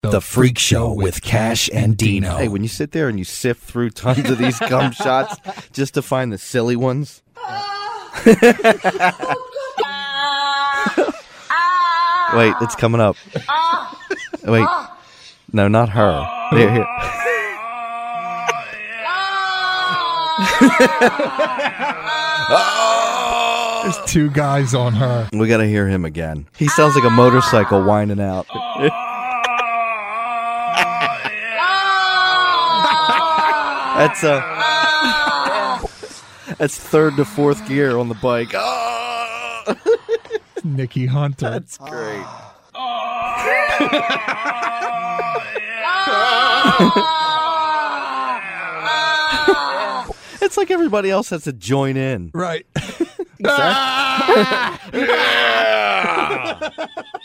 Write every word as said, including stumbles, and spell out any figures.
The Freak Show with Cash and Dino. Hey, when you sit there and you sift through tons of these gum shots just to find the silly ones. Wait, it's coming up. Wait. No, not her. Here, here. There's two guys on her. We gotta hear him again. He sounds like a motorcycle whining out. That's uh That's third to fourth gear on the bike. Oh! Nikki Hunter. That's great. It's like everybody else has to join in. Right. Exactly.